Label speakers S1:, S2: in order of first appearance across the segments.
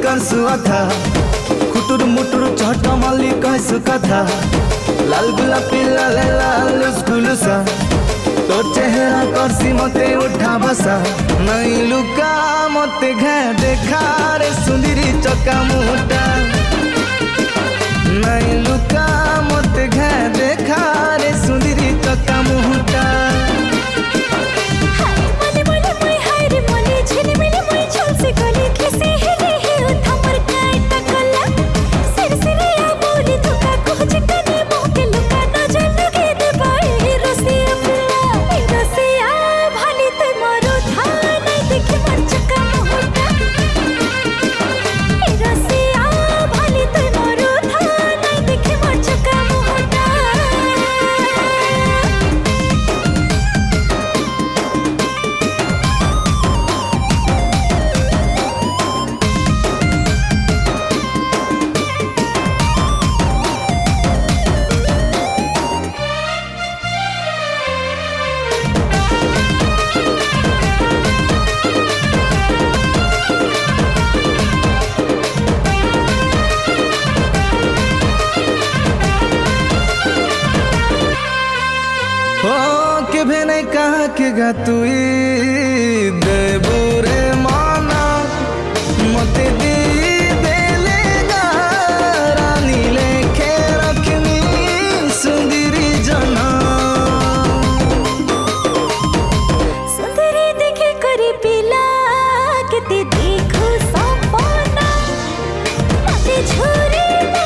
S1: सुआ था खुटुर मुटुर चट माली कहसु कथा लाल गुलापी लाल लाल स्कुलुसा तो चेहरा करसी मते उठा बसा नहीं लुका मते घे देखा रे सुंदरी चका मुटा नहीं लुका मते घे देखा रे सुंदरी चका मुटा भेने कहा के गा तुई देबुरे माना मते दी देलेगा रानी लेखे रखनी सुंदरी जना
S2: सुंदरी देखे करी पिला किते देखो सपना मते झुरी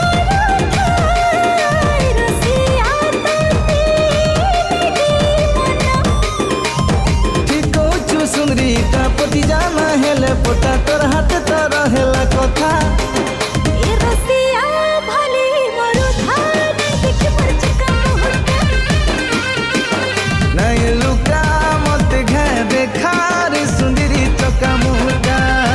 S1: पति जाना हेले पोटा तोर हाथ तर हेला कथा
S2: ए रसिया भले मरु धान देख मर चका मुटा
S1: नहीं लुका मत घे देखा रे सुंदरी चका मुटा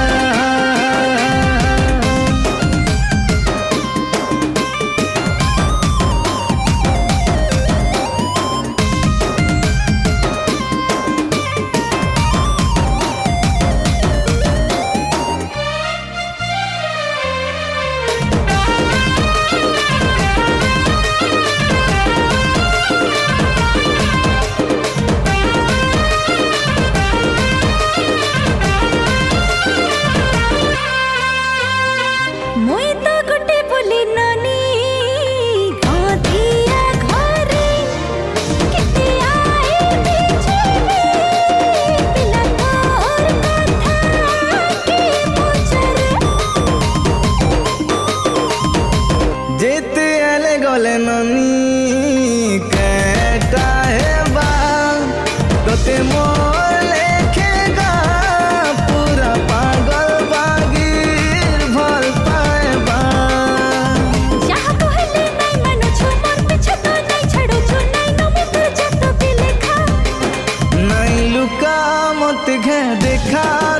S1: जेते आले गले ननी केटा हेबा तोते मोर लेखेगा पूरा पागल बागीर भल पाएबा
S2: जहाँ कहले नहीं मानो छो मन पीछे तो नहीं छड़ो छो नहीं नो मुझे जतो भी लेखा
S1: नहीं लुका मत घे देखा